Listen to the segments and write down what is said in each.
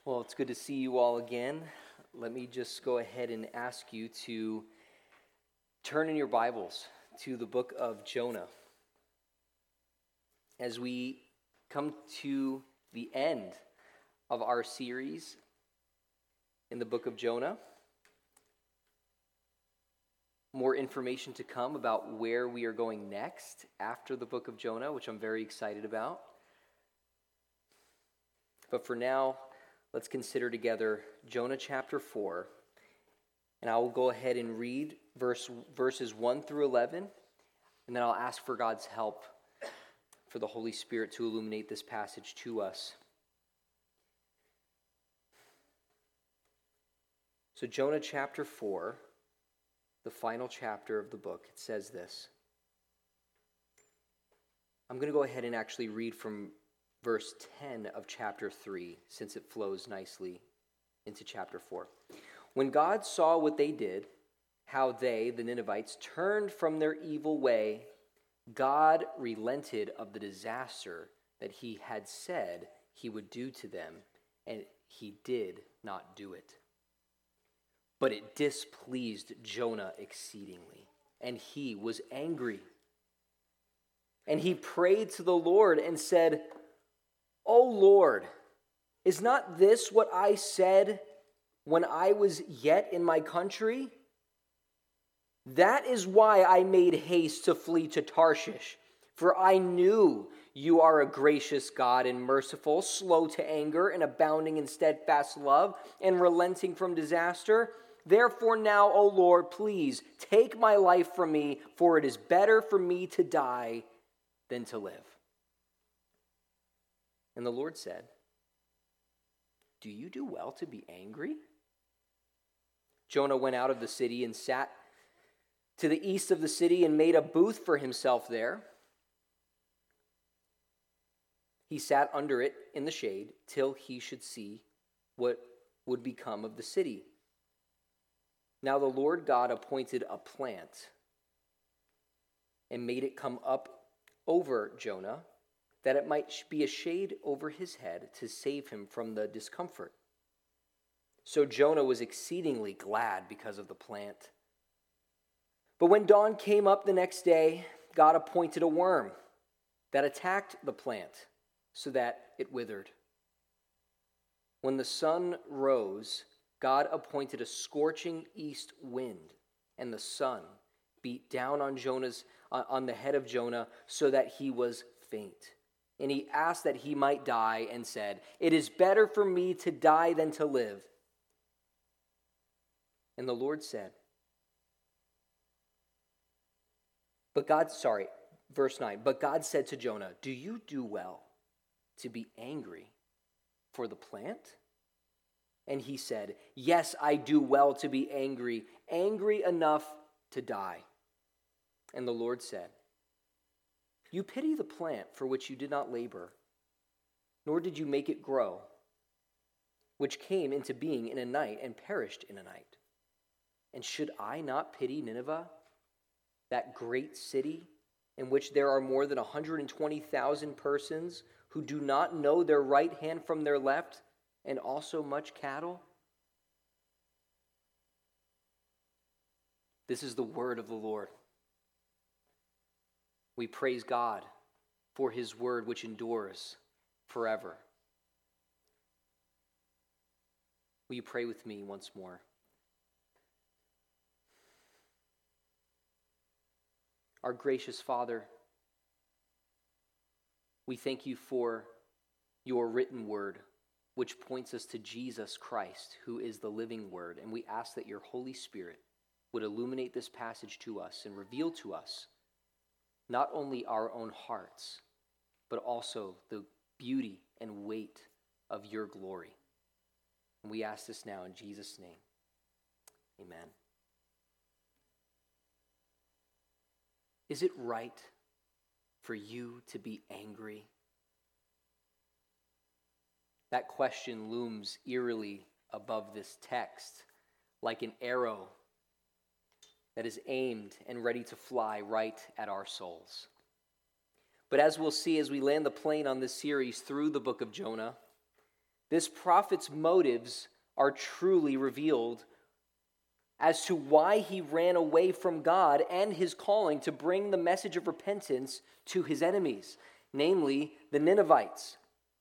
Well, it's good to see you all again. Let me just go ahead and ask you to turn in your Bibles to the book of Jonah. As we come to the end of our series in the book of Jonah, more information to come about where we are going next after the book of Jonah, which I'm very excited about. But for now, let's consider together Jonah chapter 4, and I will go ahead and read verses 1 through 11, and then I'll ask for God's help for the Holy Spirit to illuminate this passage to us. So Jonah chapter 4, the final chapter of the book, it says this. I'm going to go ahead and actually read from verse 10 of chapter 3, since it flows nicely into chapter 4. When God saw what they did, how they, the Ninevites, turned from their evil way, God relented of the disaster that he had said he would do to them, and he did not do it. But it displeased Jonah exceedingly, and he was angry. And he prayed to the Lord and said, O Lord, is not this what I said when I was yet in my country? That is why I made haste to flee to Tarshish, for I knew you are a gracious God and merciful, slow to anger and abounding in steadfast love and relenting from disaster. Therefore now, O Lord, please take my life from me, for it is better for me to die than to live. And the Lord said, Do you do well to be angry? Jonah went out of the city and sat to the east of the city and made a booth for himself there. He sat under it in the shade till he should see what would become of the city. Now the Lord God appointed a plant and made it come up over Jonah, that it might be a shade over his head to save him from the discomfort. So Jonah was exceedingly glad because of the plant. But when dawn came up the next day, God appointed a worm that attacked the plant so that it withered. When the sun rose, God appointed a scorching east wind, and the sun beat down on the head of Jonah so that he was faint. And he asked that he might die and said, It is better for me to die than to live. And the Lord said, verse 9, but God said to Jonah, Do you do well to be angry for the plant? And he said, Yes, I do well to be angry enough to die. And the Lord said, You pity the plant for which you did not labor, nor did you make it grow, which came into being in a night and perished in a night. And should I not pity Nineveh, that great city in which there are more than 120,000 persons who do not know their right hand from their left, and also much cattle? This is the word of the Lord. We praise God for his word which endures forever. Will you pray with me once more? Our gracious Father, we thank you for your written word, which points us to Jesus Christ, who is the living word. And we ask that your Holy Spirit would illuminate this passage to us and reveal to us not only our own hearts, but also the beauty and weight of your glory. And we ask this now in Jesus' name. Amen. Is it right for you to be angry? That question looms eerily above this text, like an arrow that is aimed and ready to fly right at our souls. But as we'll see as we land the plane on this series through the book of Jonah, this prophet's motives are truly revealed as to why he ran away from God and his calling to bring the message of repentance to his enemies, namely the Ninevites.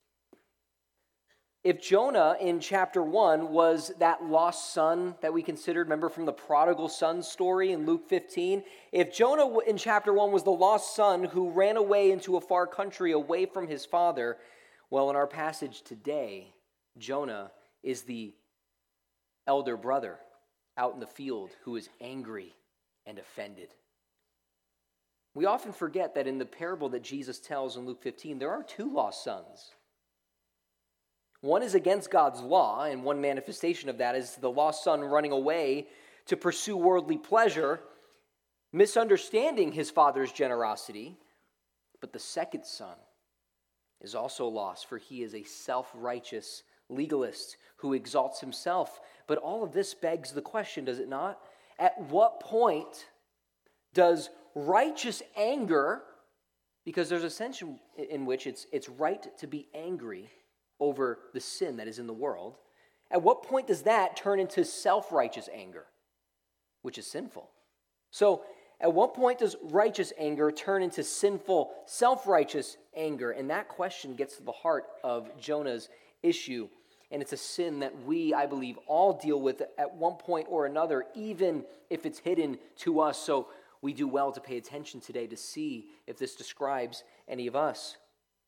If Jonah in chapter 1 was that lost son that we considered, remember from the prodigal son story in Luke 15? If Jonah in chapter 1 was the lost son who ran away into a far country away from his father, well, in our passage today, Jonah is the elder brother out in the field who is angry and offended. We often forget that in the parable that Jesus tells in Luke 15, there are two lost sons. One is against God's law, and one manifestation of that is the lost son running away to pursue worldly pleasure, misunderstanding his father's generosity. But the second son is also lost, for he is a self-righteous legalist who exalts himself. But all of this begs the question, does it not? At what point does righteous anger, because there's a sense in which it's right to be angry over the sin that is in the world, at what point does that turn into self-righteous anger, which is sinful? So at what point does righteous anger turn into sinful, self-righteous anger? And that question gets to the heart of Jonah's issue. And it's a sin that we, I believe, all deal with at one point or another, even if it's hidden to us. So we do well to pay attention today to see if this describes any of us.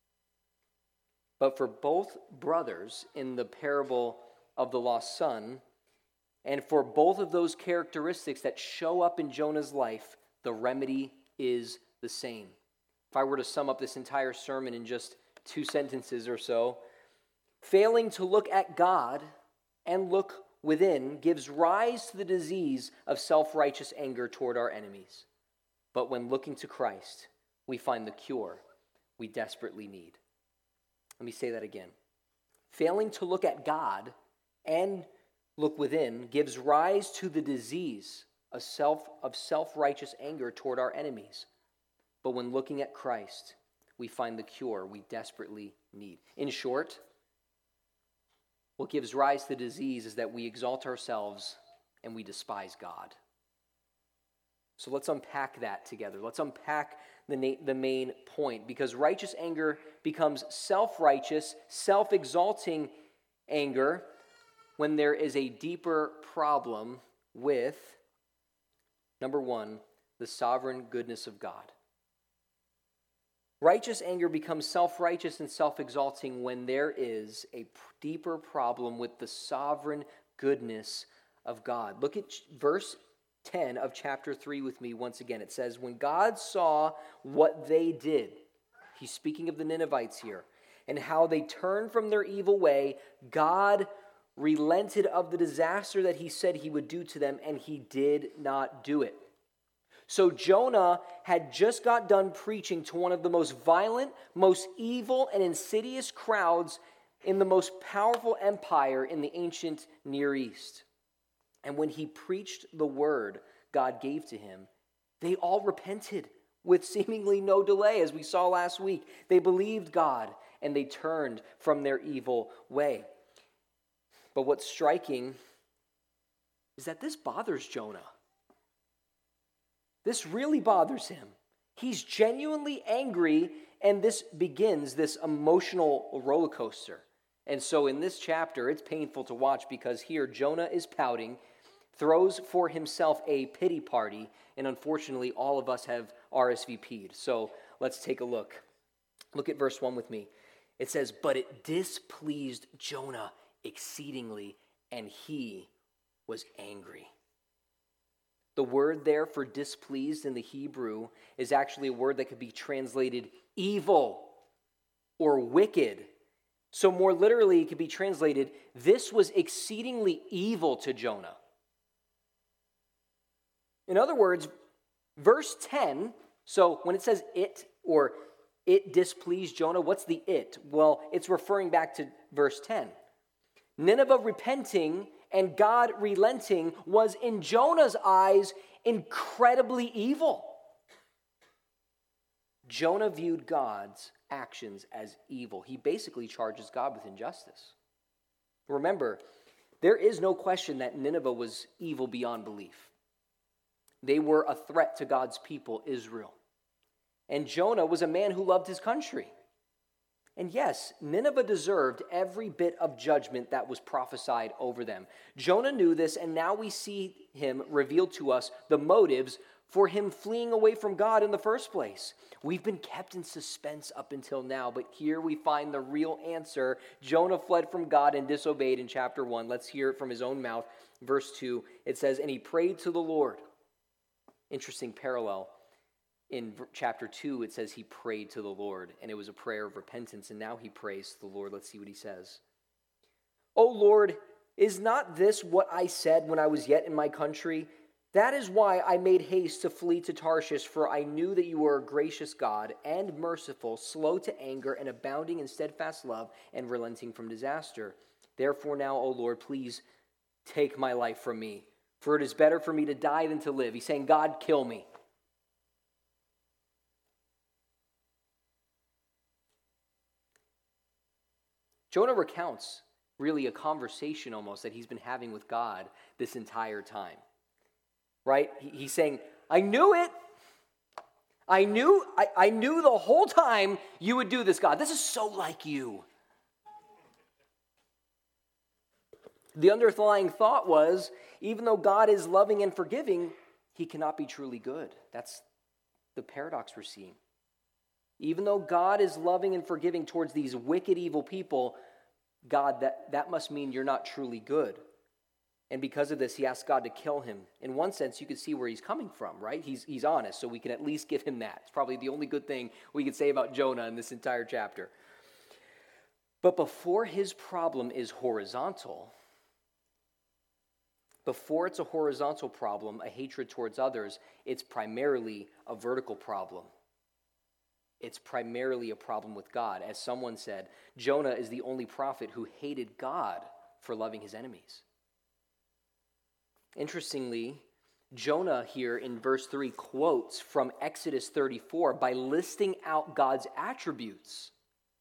But for both brothers in the parable of the lost son, and for both of those characteristics that show up in Jonah's life, the remedy is the same. If I were to sum up this entire sermon in just 2 sentences or so, failing to look at God and look within gives rise to the disease of self-righteous anger toward our enemies. But when looking to Christ, we find the cure we desperately need. Let me say that again. Failing to look at God and look within gives rise to the disease of self-righteous anger toward our enemies. But when looking at Christ, we find the cure we desperately need. In short, what gives rise to the disease is that we exalt ourselves and we despise God. So let's unpack that together. Let's unpack the main point, because righteous anger becomes self-righteous, self-exalting anger when there is a deeper problem with, number one, the sovereign goodness of God. Righteous anger becomes self-righteous and self-exalting when there is a deeper problem with the sovereign goodness of God. Look at verse 10 of chapter 3 with me once again. It says, when God saw what they did, he's speaking of the Ninevites here, and how they turned from their evil way, God relented of the disaster that he said he would do to them, and he did not do it. So Jonah had just got done preaching to one of the most violent, most evil, and insidious crowds in the most powerful empire in the ancient Near East. And when he preached the word God gave to him, they all repented with seemingly no delay, as we saw last week. They believed God, and they turned from their evil way. But what's striking is that this bothers Jonah. This really bothers him. He's genuinely angry, and this begins this emotional roller coaster. And so in this chapter, it's painful to watch, because here Jonah is pouting, throws for himself a pity party, and unfortunately all of us have RSVP'd. So let's take a look. Look at verse 1 with me. It says, but it displeased Jonah exceedingly, and he was angry. The word there for displeased in the Hebrew is actually a word that could be translated evil or wicked. So more literally, it could be translated, this was exceedingly evil to Jonah. In other words, verse 10, so when it says it or it displeased Jonah, what's the it? Well, it's referring back to verse 10. Nineveh repenting and God relenting was in Jonah's eyes incredibly evil. Jonah viewed God's actions as evil. He basically charges God with injustice. Remember, there is no question that Nineveh was evil beyond belief. They were a threat to God's people, Israel. And Jonah was a man who loved his country. And yes, Nineveh deserved every bit of judgment that was prophesied over them. Jonah knew this, and now we see him reveal to us the motives for him fleeing away from God in the first place. We've been kept in suspense up until now, but here we find the real answer. Jonah fled from God and disobeyed in chapter 1. Let's hear it from his own mouth. Verse 2, it says, "And he prayed to the Lord." Interesting parallel. In chapter 2, it says he prayed to the Lord, and it was a prayer of repentance, and now he prays to the Lord. Let's see what he says. "O Lord, is not this what I said when I was yet in my country? That is why I made haste to flee to Tarshish, for I knew that you were a gracious God and merciful, slow to anger, and abounding in steadfast love, and relenting from disaster. Therefore now, O Lord, please take my life from me, for it is better for me to die than to live." He's saying, God, kill me. Jonah recounts really a conversation almost that he's been having with God this entire time, right? He's saying, I knew it. I knew the whole time you would do this, God. This is so like you. The underlying thought was, even though God is loving and forgiving, he cannot be truly good. That's the paradox we're seeing. Even though God is loving and forgiving towards these wicked, evil people, God, that must mean you're not truly good. And because of this, he asked God to kill him. In one sense, you can see where he's coming from, right? He's honest, so we can at least give him that. It's probably the only good thing we could say about Jonah in this entire chapter. But before his problem is horizontal, before it's a horizontal problem, a hatred towards others, it's primarily a vertical problem. It's primarily a problem with God. As someone said, Jonah is the only prophet who hated God for loving his enemies. Interestingly, Jonah here in verse 3 quotes from Exodus 34 by listing out God's attributes.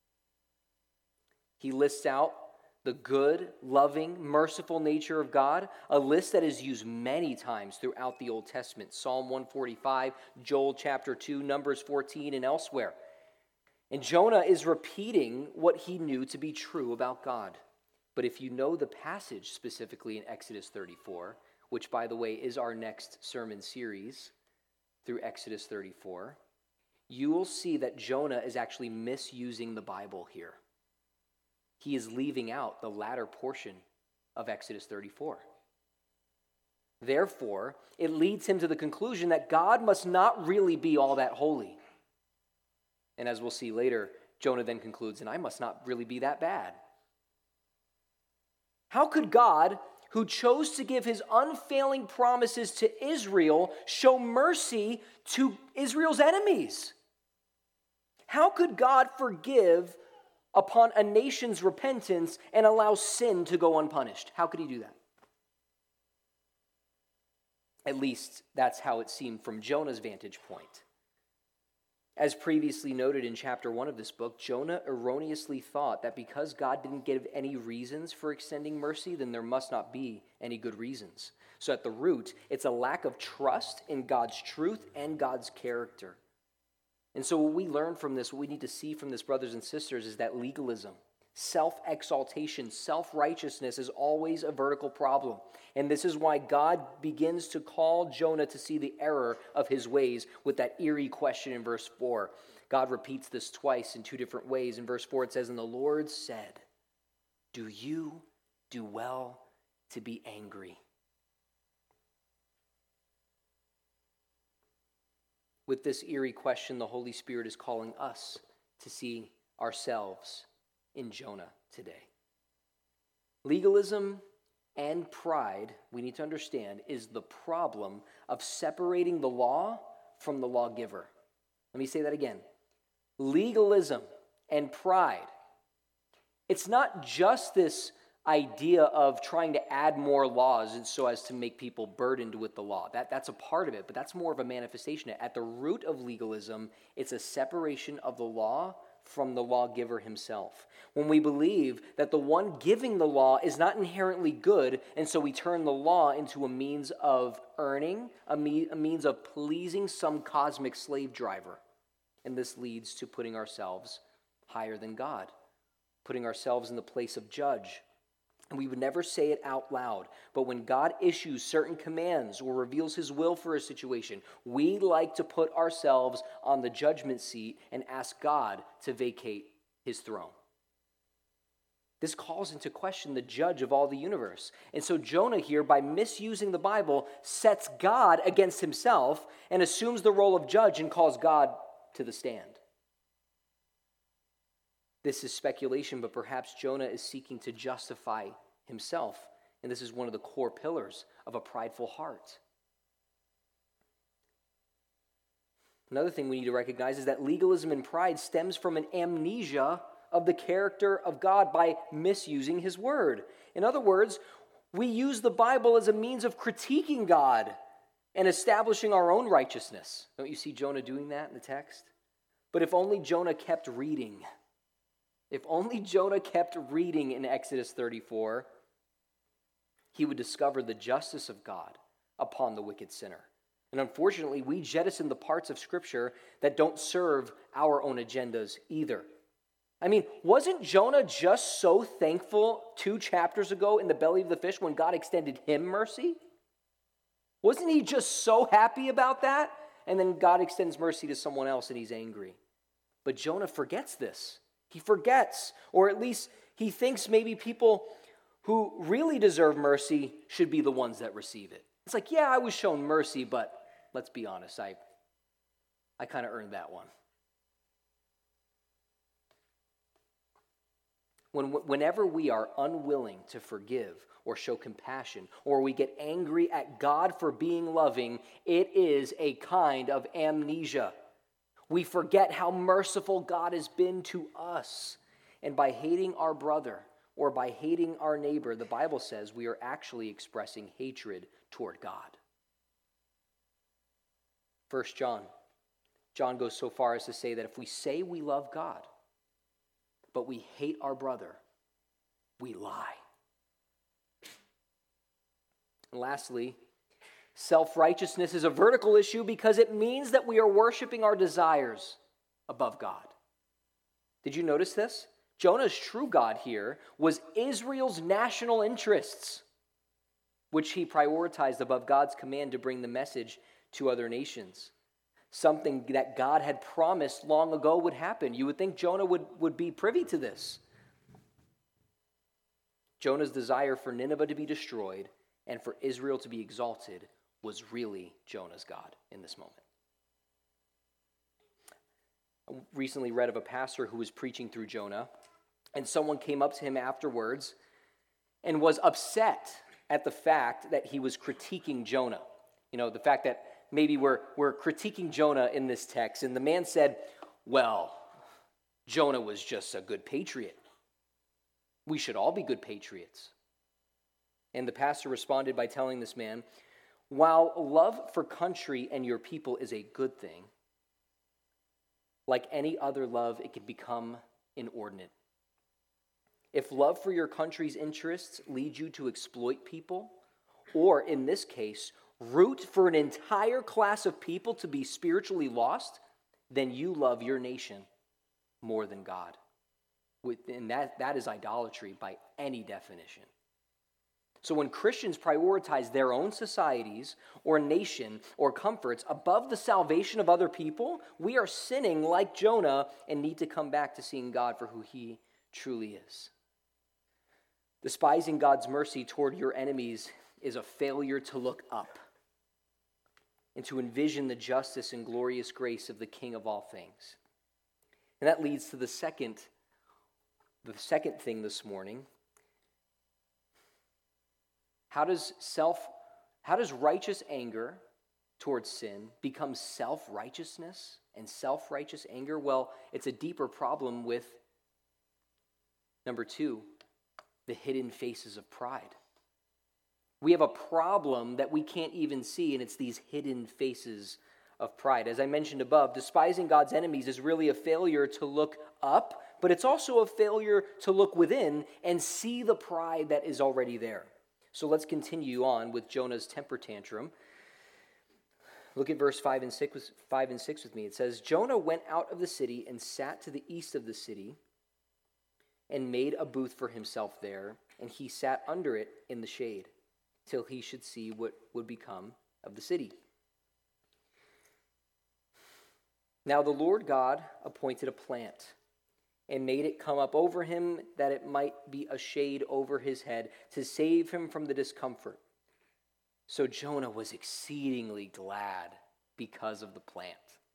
He lists out the good, loving, merciful nature of God, a list that is used many times throughout the Old Testament. Psalm 145, Joel chapter 2, Numbers 14, and elsewhere. And Jonah is repeating what he knew to be true about God. But if you know the passage specifically in Exodus 34, which, by the way, is our next sermon series through Exodus 34, you will see that Jonah is actually misusing the Bible here. He is leaving out the latter portion of Exodus 34. Therefore, it leads him to the conclusion that God must not really be all that holy. And as we'll see later, Jonah then concludes, and I must not really be that bad. How could God, who chose to give his unfailing promises to Israel, show mercy to Israel's enemies? How could God forgive upon a nation's repentance and allow sin to go unpunished? How could he do that? At least that's how it seemed from Jonah's vantage point. As previously noted in chapter 1 of this book, Jonah erroneously thought that because God didn't give any reasons for extending mercy, then there must not be any good reasons. So at the root, it's a lack of trust in God's truth and God's character. And so what we learn from this, what we need to see from this, brothers and sisters, is that legalism, self-exaltation, self-righteousness is always a vertical problem. And this is why God begins to call Jonah to see the error of his ways with that eerie question in verse 4. God repeats this twice in two different ways. In verse 4 it says, "And the Lord said, do you do well to be angry?" With this eerie question, the Holy Spirit is calling us to see ourselves in Jonah today. Legalism and pride, we need to understand, is the problem of separating the law from the lawgiver. Let me say that again. Legalism and pride. It's not just this idea of trying to add more laws and so as to make people burdened with the law. That's a part of it, but that's more of a manifestation. At the root of legalism, it's a separation of the law from the lawgiver himself. When we believe that the one giving the law is not inherently good, and so we turn the law into a means of earning, a means of pleasing some cosmic slave driver. And this leads to putting ourselves higher than God, putting ourselves in the place of judge. And we would never say it out loud, but when God issues certain commands or reveals his will for a situation, we like to put ourselves on the judgment seat and ask God to vacate his throne. This calls into question the judge of all the universe. And so Jonah here, by misusing the Bible, sets God against himself and assumes the role of judge and calls God to the stand. This is speculation, but perhaps Jonah is seeking to justify himself. And this is one of the core pillars of a prideful heart. Another thing we need to recognize is that legalism and pride stems from an amnesia of the character of God by misusing his word. In other words, we use the Bible as a means of critiquing God and establishing our own righteousness. Don't you see Jonah doing that in the text? But if only Jonah kept reading. If only Jonah kept reading in Exodus 34, he would discover the justice of God upon the wicked sinner. And unfortunately, we jettison the parts of Scripture that don't serve our own agendas either. I mean, wasn't Jonah just so thankful 2 chapters ago in the belly of the fish when God extended him mercy? Wasn't he just so happy about that? And then God extends mercy to someone else and he's angry. But Jonah forgets this. He forgets, or at least he thinks maybe people who really deserve mercy should be the ones that receive it. It's like, yeah, I was shown mercy, but let's be honest, I kind of earned that one. Whenever we are unwilling to forgive or show compassion, or we get angry at God for being loving, it is a kind of amnesia. We forget how merciful God has been to us. And by hating our brother or by hating our neighbor, the Bible says we are actually expressing hatred toward God. 1 John goes so far as to say that if we say we love God, but we hate our brother, we lie. And lastly, self-righteousness is a vertical issue because it means that we are worshiping our desires above God. Did you notice this? Jonah's true God here was Israel's national interests, which he prioritized above God's command to bring the message to other nations. Something that God had promised long ago would happen. You would think Jonah would be privy to this. Jonah's desire for Nineveh to be destroyed and for Israel to be exalted was really Jonah's God in this moment. I recently read of a pastor who was preaching through Jonah, and someone came up to him afterwards and was upset at the fact that he was critiquing Jonah. You know, the fact that maybe we're critiquing Jonah in this text, and the man said, well, Jonah was just a good patriot. We should all be good patriots. And the pastor responded by telling this man, while love for country and your people is a good thing, like any other love, it can become inordinate. If love for your country's interests leads you to exploit people, or in this case, root for an entire class of people to be spiritually lost, then you love your nation more than God. And that is idolatry by any definition. So when Christians prioritize their own societies or nation or comforts above the salvation of other people, we are sinning like Jonah and need to come back to seeing God for who he truly is. Despising God's mercy toward your enemies is a failure to look up and to envision the justice and glorious grace of the King of all things. And that leads to the second thing this morning. How does righteous anger towards sin become self-righteousness and self-righteous anger? Well, it's a deeper problem with, number 2, the hidden faces of pride. We have a problem that we can't even see, and it's these hidden faces of pride. As I mentioned above, despising God's enemies is really a failure to look up, but it's also a failure to look within and see the pride that is already there. So let's continue on with Jonah's temper tantrum. Look at verse 5 and 6 with me. It says, Jonah went out of the city and sat to the east of the city and made a booth for himself there, and he sat under it in the shade till he should see what would become of the city. Now the Lord God appointed a plant and made it come up over him that it might be a shade over his head to save him from the discomfort. So Jonah was exceedingly glad because of the plant.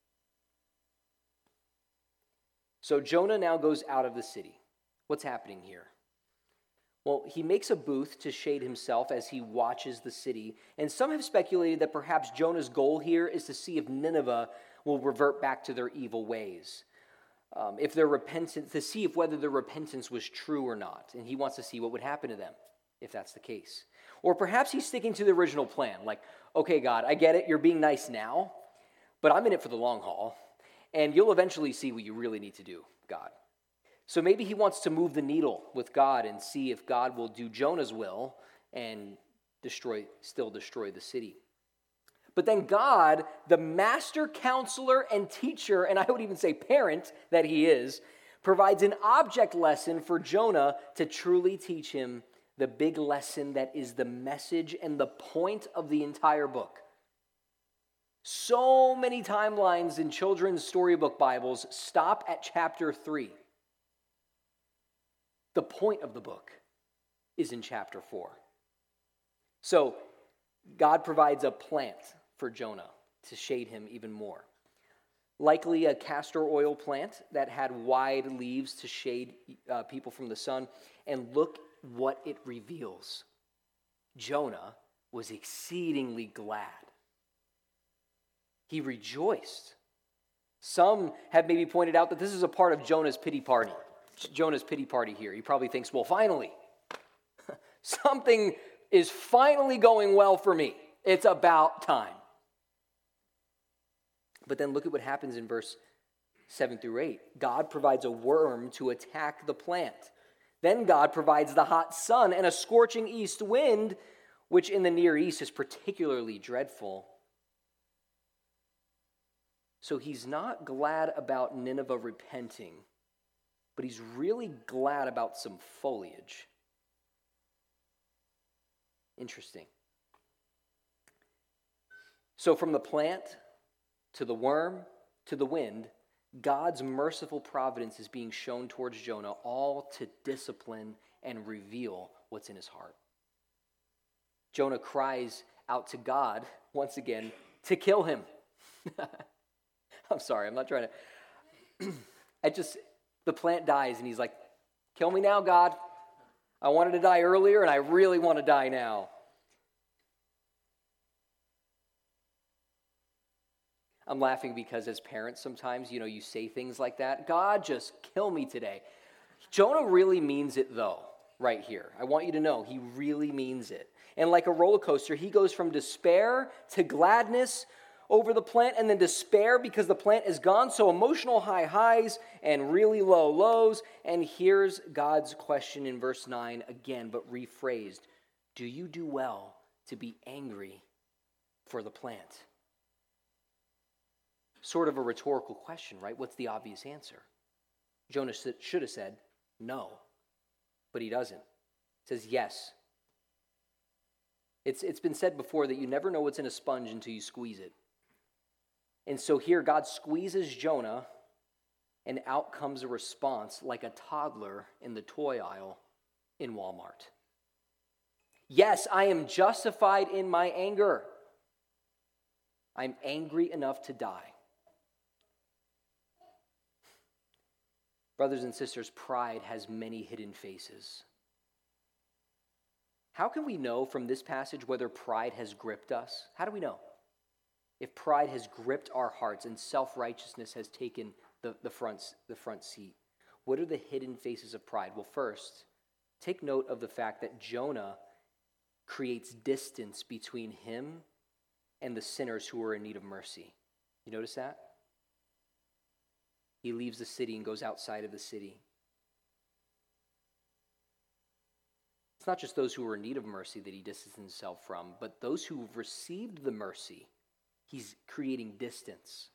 So Jonah now goes out of the city. What's happening here? Well, he makes a booth to shade himself as he watches the city. And some have speculated that perhaps Jonah's goal here is to see if Nineveh will revert back to their evil ways. If they're repentant, to see if whether their repentance was true or not. And he wants to see what would happen to them if that's the case. Or perhaps he's sticking to the original plan. Like, okay, God, I get it. You're being nice now, but I'm in it for the long haul. And you'll eventually see what you really need to do, God. So maybe he wants to move the needle with God and see if God will do Jonah's will and still destroy the city. But then God, the master counselor and teacher, and I would even say parent that he is, provides an object lesson for Jonah to truly teach him the big lesson that is the message and the point of the entire book. So many timelines in children's storybook Bibles stop at chapter 3. The point of the book is in chapter 4. So God provides a plant for Jonah to shade him even more. Likely a castor oil plant that had wide leaves to shade people from the sun. And look what it reveals. Jonah was exceedingly glad. He rejoiced. Some have maybe pointed out that this is a part of Jonah's pity party. Jonah's pity party here. He probably thinks, well, finally, something is finally going well for me. It's about time. But then look at what happens in verse 7 through 8. God provides a worm to attack the plant. Then God provides the hot sun and a scorching east wind, which in the Near East is particularly dreadful. So he's not glad about Nineveh repenting, but he's really glad about some foliage. Interesting. So from the plant to the worm to the wind, God's merciful providence is being shown towards Jonah, all to discipline and reveal what's in his heart. Jonah cries out to God, once again, to kill him. I'm sorry, I'm not trying to... The plant dies, and he's like, kill me now, God. I wanted to die earlier, and I really want to die now. I'm laughing because as parents sometimes, you say things like that. God, just kill me today. Jonah really means it, though, right here. I want you to know he really means it. And like a roller coaster, he goes from despair to gladness over the plant, and then despair because the plant is gone. So emotional high highs and really low lows. And here's God's question in verse 9 again, but rephrased. Do you do well to be angry for the plant? Sort of a rhetorical question, right? What's the obvious answer? Jonah should have said no, but he doesn't. He says yes. It's been said before that you never know what's in a sponge until you squeeze it. And so here God squeezes Jonah, and out comes a response like a toddler in the toy aisle in Walmart. Yes, I am justified in my anger. I'm angry enough to die. Brothers and sisters, pride has many hidden faces. How can we know from this passage whether pride has gripped us? How do we know? If pride has gripped our hearts and self-righteousness has taken the front seat, what are the hidden faces of pride? Well, first, take note of the fact that Jonah creates distance between him and the sinners who are in need of mercy. You notice that? He leaves the city and goes outside of the city. It's not just those who are in need of mercy that he distances himself from, but those who have received the mercy, he's creating distance.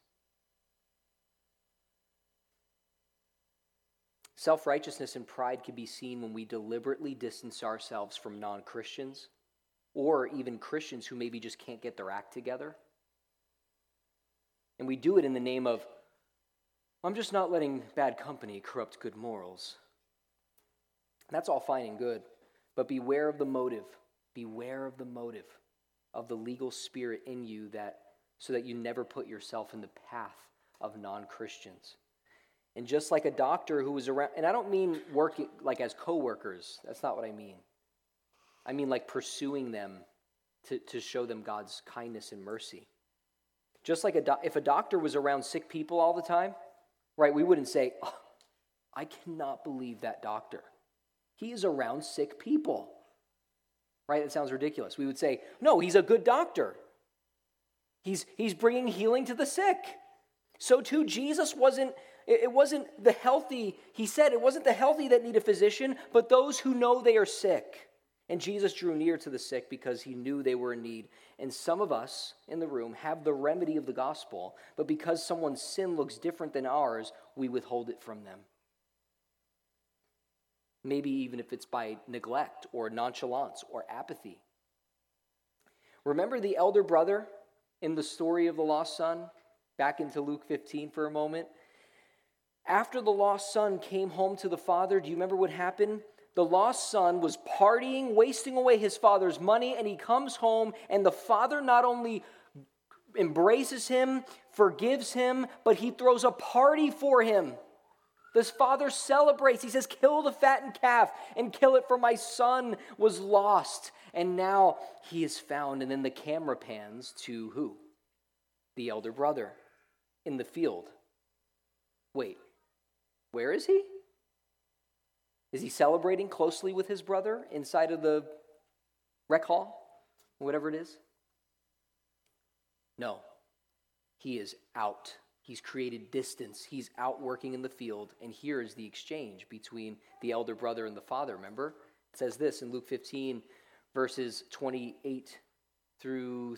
Self-righteousness and pride can be seen when we deliberately distance ourselves from non-Christians or even Christians who maybe just can't get their act together. And we do it in the name of, I'm just not letting bad company corrupt good morals. That's all fine and good, but beware of the motive. Beware of the motive of the legal spirit in you so that you never put yourself in the path of non-Christians. And just like a doctor who was around, and I don't mean working like as co-workers. That's not what I mean. I mean like pursuing them to show them God's kindness and mercy. Just like if a doctor was around sick people all the time, right, we wouldn't say, oh, I cannot believe that doctor. He is around sick people. Right? It sounds ridiculous. We would say, no, he's a good doctor. He's bringing healing to the sick. So too, Jesus wasn't the healthy, he said it wasn't the healthy that need a physician, but those who know they are sick. And Jesus drew near to the sick because he knew they were in need. And some of us in the room have the remedy of the gospel, but because someone's sin looks different than ours, we withhold it from them. Maybe even if it's by neglect or nonchalance or apathy. Remember the elder brother in the story of the lost son? Back into Luke 15 for a moment. After the lost son came home to the father, do you remember what happened? The lost son was partying, wasting away his father's money, and he comes home, and the father not only embraces him, forgives him, but he throws a party for him. This father celebrates. He says, kill the fattened calf and kill it, for my son was lost, and now he is found. And then the camera pans to who? The elder brother in the field. Wait, where is he? Is he celebrating closely with his brother inside of the rec hall? Whatever it is? No. He is out. He's created distance. He's out working in the field. And here is the exchange between the elder brother and the father, remember? It says this in Luke 15, verses 28 through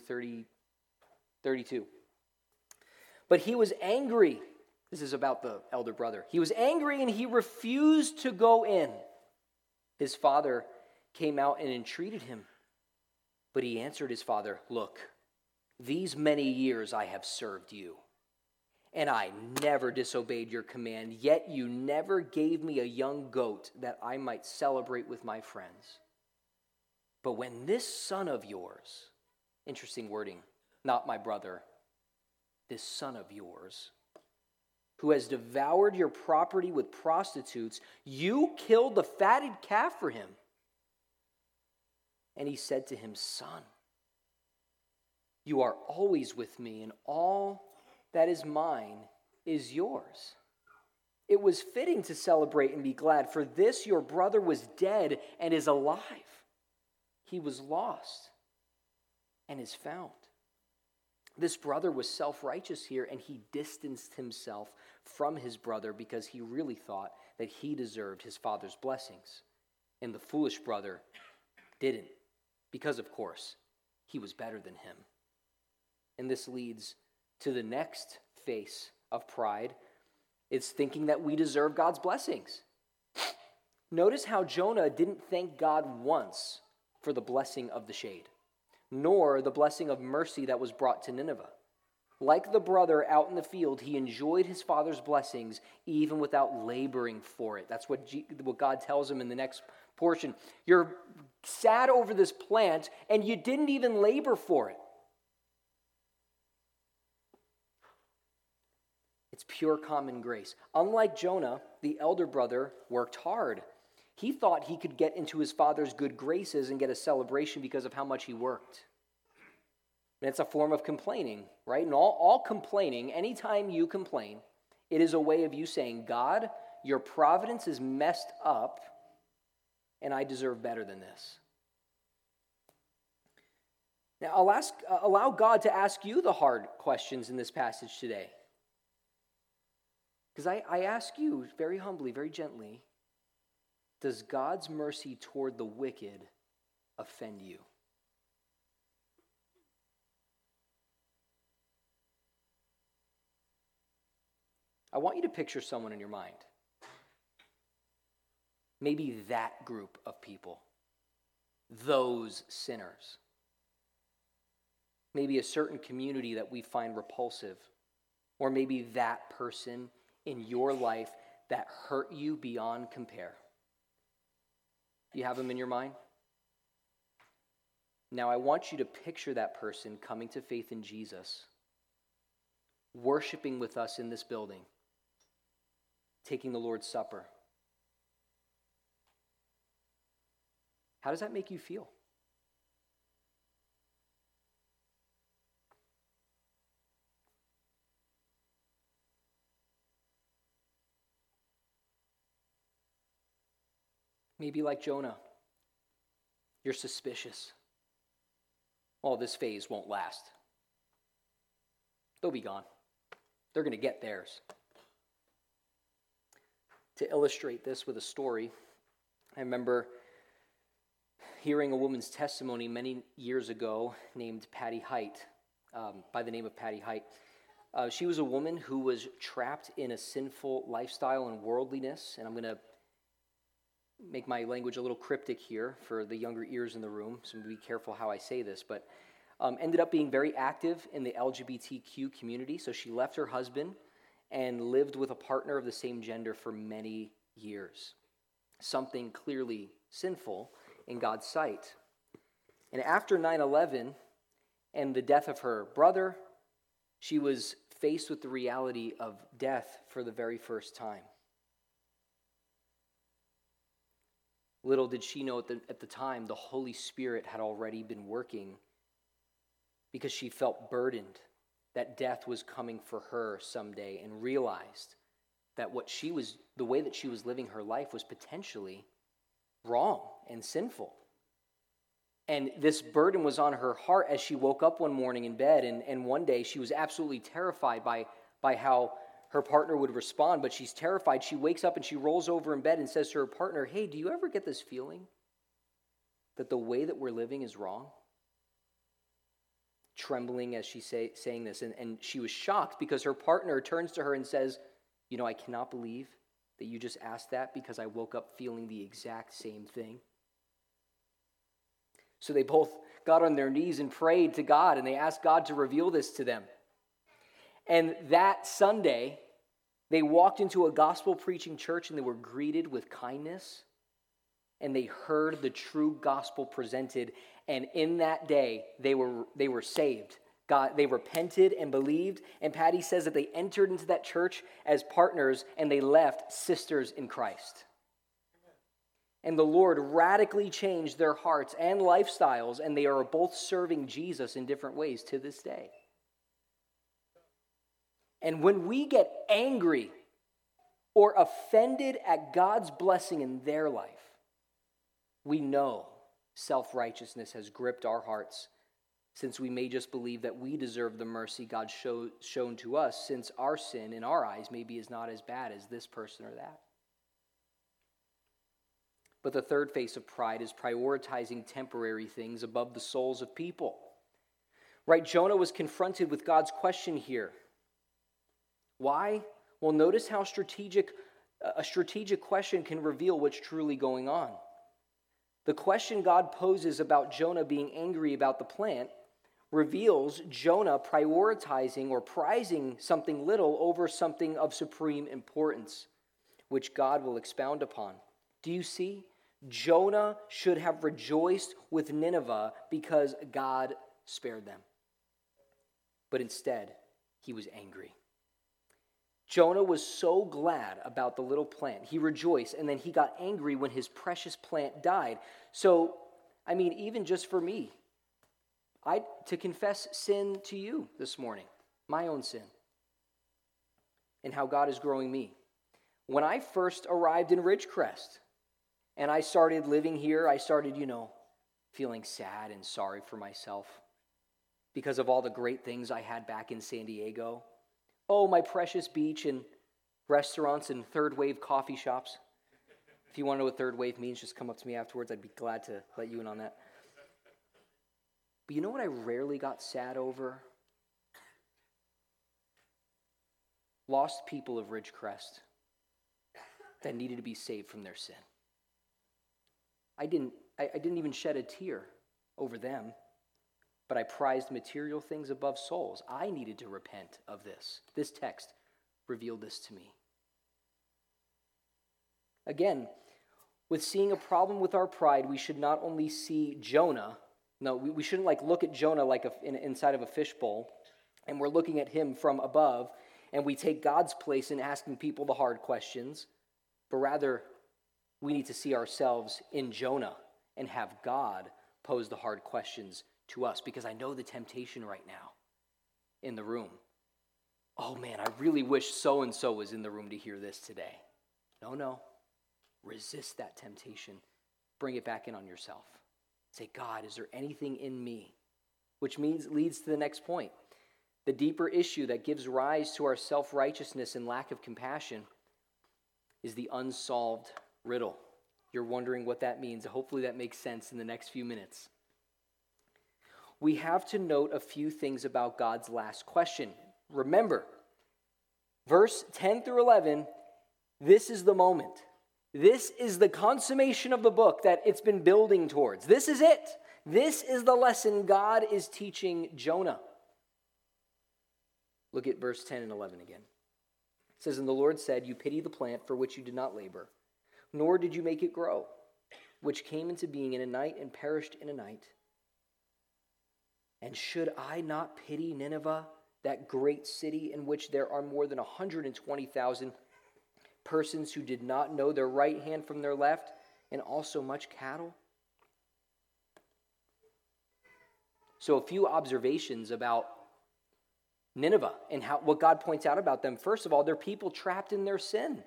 32. But he was angry. This is about the elder brother. He was angry and he refused to go in. His father came out and entreated him. But he answered his father, look, these many years I have served you, and I never disobeyed your command, yet you never gave me a young goat that I might celebrate with my friends. But when this son of yours, interesting wording, not my brother, this son of yours, who has devoured your property with prostitutes, you killed the fatted calf for him. And he said to him, son, you are always with me, and all that is mine is yours. It was fitting to celebrate and be glad, for this your brother was dead and is alive. He was lost and is found. This brother was self-righteous here, and he distanced himself from his brother because he really thought that he deserved his father's blessings. And the foolish brother didn't, because, of course, he was better than him. And this leads to the next face of pride. It's thinking that we deserve God's blessings. Notice how Jonah didn't thank God once for the blessing of the shade, nor the blessing of mercy that was brought to Nineveh. Like the brother out in the field, he enjoyed his father's blessings even without laboring for it. That's what God tells him in the next portion. You're sad over this plant, and you didn't even labor for it. It's pure common grace. Unlike Jonah, the elder brother worked hard. He thought he could get into his father's good graces and get a celebration because of how much he worked. And it's a form of complaining, right? And all complaining, anytime you complain, it is a way of you saying, God, your providence is messed up, and I deserve better than this. Now, allow God to ask you the hard questions in this passage today. Because I ask you very humbly, very gently, does God's mercy toward the wicked offend you? I want you to picture someone in your mind. Maybe that group of people. Those sinners. Maybe a certain community that we find repulsive. Or maybe that person in your life that hurt you beyond compare. You have them in your mind? Now I want you to picture that person coming to faith in Jesus, worshiping with us in this building, taking the Lord's Supper. How does that make you feel? Maybe like Jonah, you're suspicious. Oh, this phase won't last. They'll be gone. They're going to get theirs. To illustrate this with a story, I remember hearing a woman's testimony many years ago named Patty Height, by the name of Patty Height. She was a woman who was trapped in a sinful lifestyle and worldliness, and I'm going to make my language a little cryptic here for the younger ears in the room, so be careful how I say this, but ended up being very active in the LGBTQ community. So she left her husband and lived with a partner of the same gender for many years. Something clearly sinful in God's sight. And after 9/11 and the death of her brother, she was faced with the reality of death for the very first time. Little did she know at the time, the Holy Spirit had already been working because she felt burdened that death was coming for her someday and realized that the way that she was living her life was potentially wrong and sinful. And this burden was on her heart as she woke up one morning in bed, and one day she was absolutely terrified by how her partner would respond, but she's terrified. She wakes up and she rolls over in bed and says to her partner, "Hey, do you ever get this feeling that the way that we're living is wrong?" Trembling as she's saying this, and she was shocked because her partner turns to her and says, I cannot believe that you just asked that because I woke up feeling the exact same thing. So they both got on their knees and prayed to God, and they asked God to reveal this to them. And that Sunday, they walked into a gospel preaching church and they were greeted with kindness. And they heard the true gospel presented. And in that day, they were saved. They repented and believed. And Patty says that they entered into that church as partners and they left sisters in Christ. And the Lord radically changed their hearts and lifestyles. And they are both serving Jesus in different ways to this day. And when we get angry or offended at God's blessing in their life, we know self-righteousness has gripped our hearts, since we may just believe that we deserve the mercy God shown to us, since our sin in our eyes maybe is not as bad as this person or that. But the third face of pride is prioritizing temporary things above the souls of people. Right? Jonah was confronted with God's question here. Why? Well, notice how a strategic question can reveal what's truly going on. The question God poses about Jonah being angry about the plant reveals Jonah prioritizing or prizing something little over something of supreme importance, which God will expound upon. Do you see? Jonah should have rejoiced with Nineveh because God spared them. But instead, he was angry. Jonah was so glad about the little plant. He rejoiced, and then he got angry when his precious plant died. So, even just for me, to confess sin to you this morning, my own sin, and how God is growing me. When I first arrived in Ridgecrest, and I started living here, I started, feeling sad and sorry for myself. because of all the great things I had back in San Diego. Oh, my precious beach and restaurants and third wave coffee shops. If you want to know what third wave means, just come up to me afterwards. I'd be glad to let you in on that. But you know what I rarely got sad over? Lost people of Ridgecrest that needed to be saved from their sin. I didn't even shed a tear over them, but I prized material things above souls. I needed to repent of this. This text revealed this to me. Again, with seeing a problem with our pride, we should not only see Jonah. No, we shouldn't look at Jonah like inside of a fishbowl, and we're looking at him from above, and we take God's place in asking people the hard questions, but rather we need to see ourselves in Jonah and have God pose the hard questions to us, because I know the temptation right now in the room. Oh man, I really wish so-and-so was in the room to hear this today. No. Resist that temptation. Bring it back in on yourself. Say, God, is there anything in me? Which leads to the next point. The deeper issue that gives rise to our self-righteousness and lack of compassion is the unsolved riddle. You're wondering what that means. Hopefully that makes sense in the next few minutes. We have to note a few things about God's last question. Remember, verse 10 through 11, this is the moment. This is the consummation of the book that it's been building towards. This is it. This is the lesson God is teaching Jonah. Look at verse 10 and 11 again. It says, "And the Lord said, you pity the plant for which you did not labor, nor did you make it grow, which came into being in a night and perished in a night. And should I not pity Nineveh, that great city in which there are more than 120,000 persons who did not know their right hand from their left, and also much cattle?" So a few observations about Nineveh and what God points out about them. First of all, they're people trapped in their sin.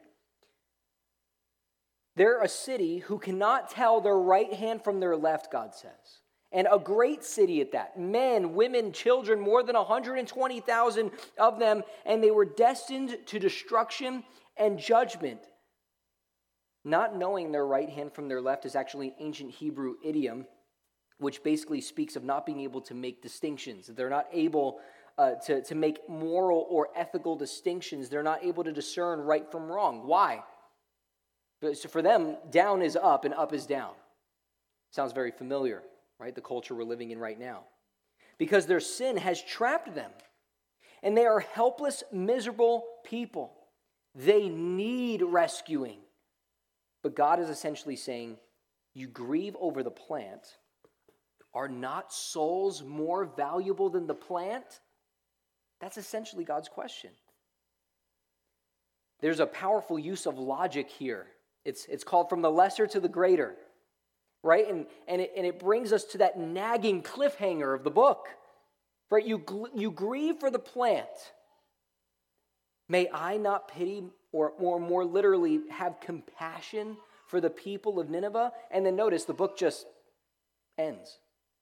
They're a city who cannot tell their right hand from their left, God says. And a great city at that. Men, women, children, more than 120,000 of them, and they were destined to destruction and judgment. Not knowing their right hand from their left is actually an ancient Hebrew idiom, which basically speaks of not being able to make distinctions. They're not able to make moral or ethical distinctions. They're not able to discern right from wrong. Why? So for them, down is up and up is down. Sounds very familiar, right? The culture we're living in right now. Because their sin has trapped them. And they are helpless, miserable people. They need rescuing. But God is essentially saying, you grieve over the plant. Are not souls more valuable than the plant? That's essentially God's question. There's a powerful use of logic here. It's called from the lesser to the greater, right? And it brings us to that nagging cliffhanger of the book, right? You grieve for the plant. May I not pity or more literally have compassion for the people of Nineveh? And then notice the book just ends.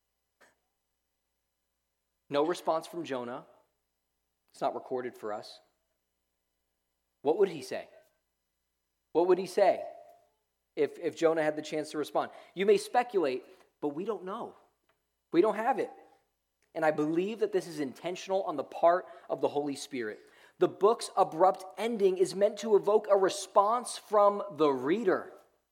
No response from Jonah. It's not recorded for us. What would he say? What would he say if Jonah had the chance to respond? You may speculate, but we don't know. We don't have it. And I believe that this is intentional on the part of the Holy Spirit. The book's abrupt ending is meant to evoke a response from the reader.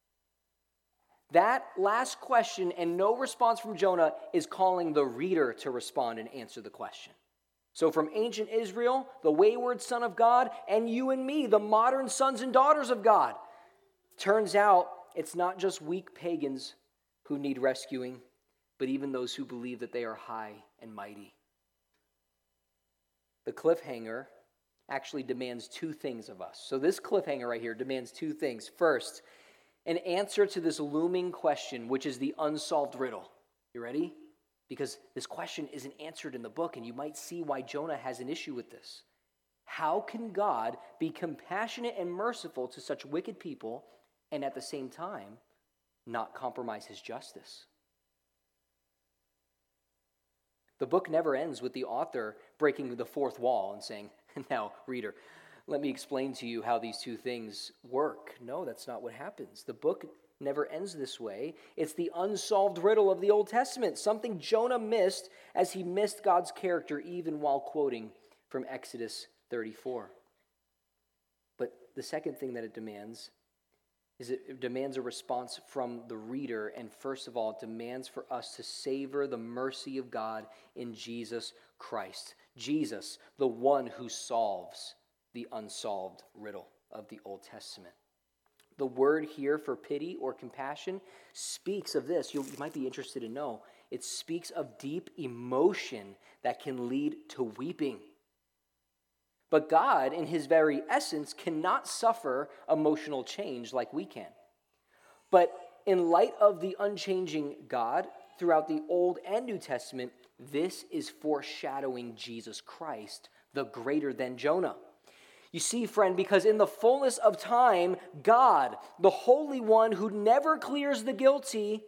That last question and no response from Jonah is calling the reader to respond and answer the question. So from ancient Israel, the wayward son of God, and you and me, the modern sons and daughters of God. Turns out it's not just weak pagans who need rescuing, but even those who believe that they are high and mighty. The cliffhanger actually demands two things of us. So this cliffhanger right here demands two things. First, an answer to this looming question, which is the unsolved riddle. You ready? Because this question isn't answered in the book, and you might see why Jonah has an issue with this. How can God be compassionate and merciful to such wicked people and at the same time not compromise his justice? The book never ends with the author breaking the fourth wall and saying, now, reader, let me explain to you how these two things work. No, that's not what happens. The book never ends this way. It's the unsolved riddle of the Old Testament, something Jonah missed as he missed God's character even while quoting from Exodus 34. But the second thing that it demands is it demands a response from the reader, and first of all, it demands for us to savor the mercy of God in Jesus Christ. Jesus, the one who solves the unsolved riddle of the Old Testament. The word here for pity or compassion speaks of this. You might be interested to know. It speaks of deep emotion that can lead to weeping. But God, in his very essence, cannot suffer emotional change like we can. But in light of the unchanging God throughout the Old and New Testament, this is foreshadowing Jesus Christ, the greater than Jonah. You see, friend, because in the fullness of time, God, the Holy One who never clears the guilty,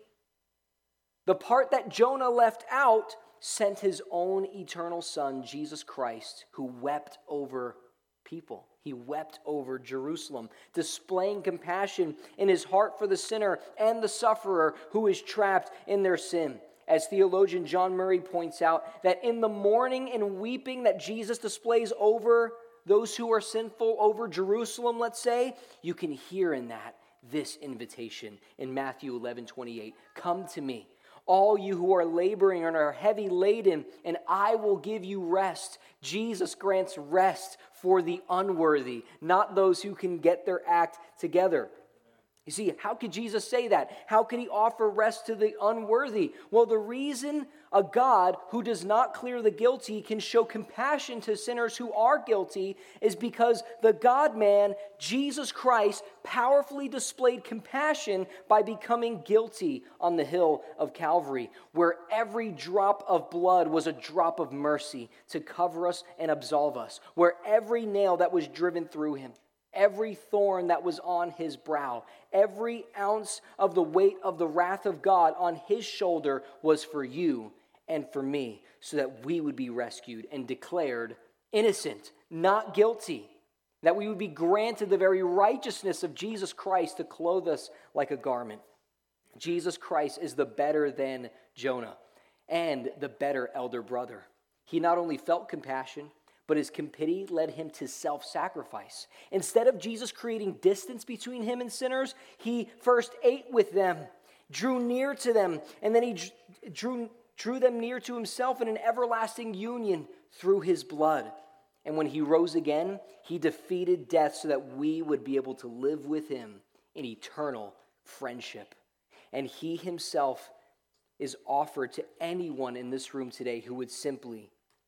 the part that Jonah left out, sent his own eternal Son, Jesus Christ, who wept over people. He wept over Jerusalem, displaying compassion in his heart for the sinner and the sufferer who is trapped in their sin. As theologian John Murray points out, that in the mourning and weeping that Jesus displays over those who are sinful, over Jerusalem, let's say, you can hear in that this invitation in Matthew 11:28. Come to me, all you who are laboring and are heavy laden, and I will give you rest. Jesus grants rest for the unworthy, not those who can get their act together. You see, how could Jesus say that? How could he offer rest to the unworthy? Well, the reason a God who does not clear the guilty can show compassion to sinners who are guilty is because the God-man, Jesus Christ, powerfully displayed compassion by becoming guilty on the hill of Calvary, where every drop of blood was a drop of mercy to cover us and absolve us, where every nail that was driven through him, every thorn that was on his brow, every ounce of the weight of the wrath of God on his shoulder was for you and for me, so that we would be rescued and declared innocent, not guilty, that we would be granted the very righteousness of Jesus Christ to clothe us like a garment. Jesus Christ is the better than Jonah and the better elder brother. He not only felt compassion, but his pity led him to self-sacrifice. Instead of Jesus creating distance between him and sinners, he first ate with them, drew near to them, and then he drew them near to himself in an everlasting union through his blood. And when he rose again, he defeated death so that we would be able to live with him in eternal friendship. And he himself is offered to anyone in this room today who would simply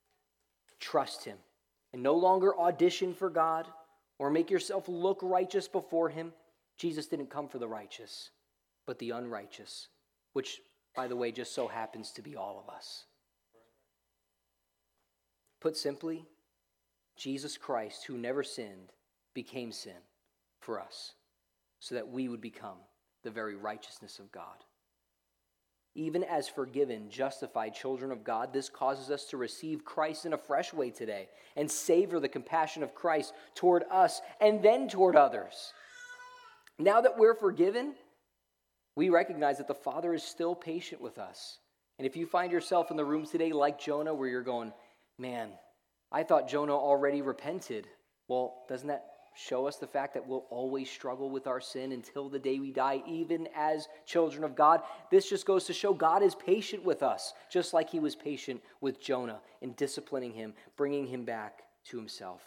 trust him and no longer audition for God or make yourself look righteous before him. Jesus didn't come for the righteous, but the unrighteous, which, by the way, just so happens to be all of us. Put simply, Jesus Christ, who never sinned, became sin for us so that we would become the very righteousness of God. Even as forgiven, justified children of God, this causes us to receive Christ in a fresh way today and savor the compassion of Christ toward us and then toward others. Now that we're forgiven, we recognize that the Father is still patient with us. And if you find yourself in the room today like Jonah, where you're going, man, I thought Jonah already repented. Well, doesn't that show us the fact that we'll always struggle with our sin until the day we die, even as children of God? This just goes to show God is patient with us, just like he was patient with Jonah in disciplining him, bringing him back to himself.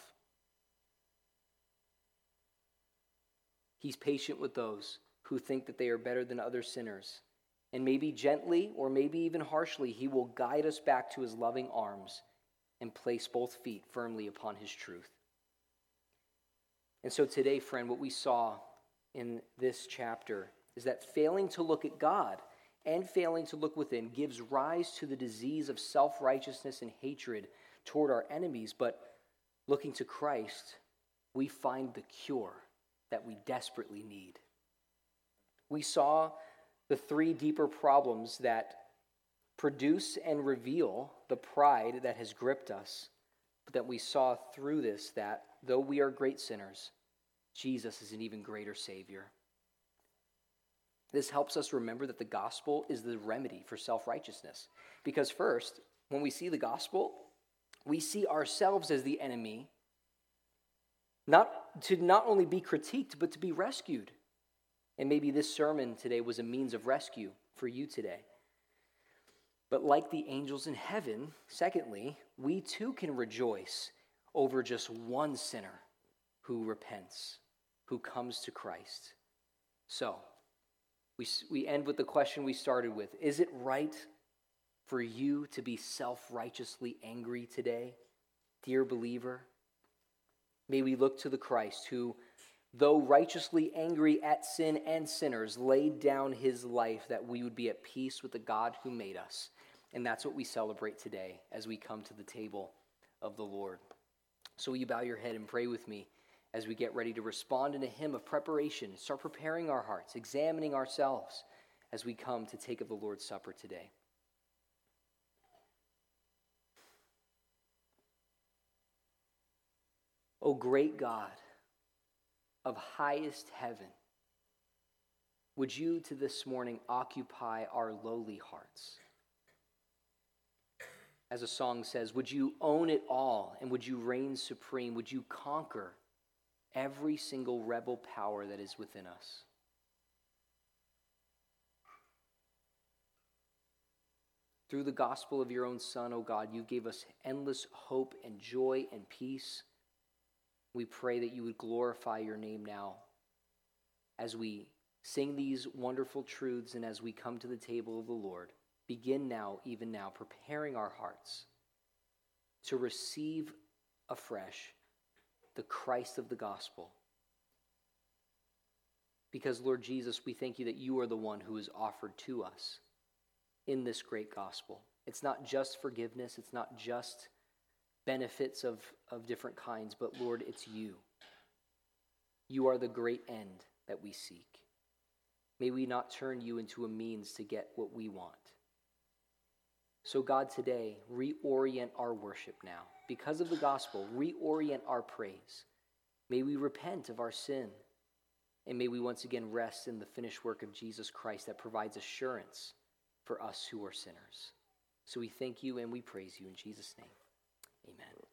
He's patient with those who think that they are better than other sinners. And maybe gently or maybe even harshly, he will guide us back to his loving arms and place both feet firmly upon his truth. And so today, friend, what we saw in this chapter is that failing to look at God and failing to look within gives rise to the disease of self-righteousness and hatred toward our enemies. But looking to Christ, we find the cure that we desperately need. We saw the three deeper problems that produce and reveal the pride that has gripped us, but that we saw through this that, though we are great sinners, Jesus is an even greater Savior. This helps us remember that the gospel is the remedy for self-righteousness. Because first, when we see the gospel, we see ourselves as the enemy, not only be critiqued, but to be rescued. And maybe this sermon today was a means of rescue for you today. But like the angels in heaven, secondly, we too can rejoice over just one sinner who repents, who comes to Christ. So, we end with the question we started with. Is it right for you to be self-righteously angry today, dear believer? May we look to the Christ who, though righteously angry at sin and sinners, laid down his life that we would be at peace with the God who made us. And that's what we celebrate today as we come to the table of the Lord. So will you bow your head and pray with me as we get ready to respond in a hymn of preparation, start preparing our hearts, examining ourselves as we come to take of the Lord's Supper today. O great God of highest heaven, would you to this morning occupy our lowly hearts? As a song says, would you own it all and would you reign supreme? Would you conquer every single rebel power that is within us? Through the gospel of your own Son, O God, you gave us endless hope and joy and peace. We pray that you would glorify your name now as we sing these wonderful truths and as we come to the table of the Lord. Begin now, even now, preparing our hearts to receive afresh the Christ of the gospel. Because, Lord Jesus, we thank you that you are the one who is offered to us in this great gospel. It's not just forgiveness, it's not just benefits of different kinds, but Lord, it's you. You are the great end that we seek. May we not turn you into a means to get what we want. So God, today, reorient our worship now. Because of the gospel, reorient our praise. May we repent of our sin, and may we once again rest in the finished work of Jesus Christ that provides assurance for us who are sinners. So we thank you and we praise you in Jesus' name. Amen.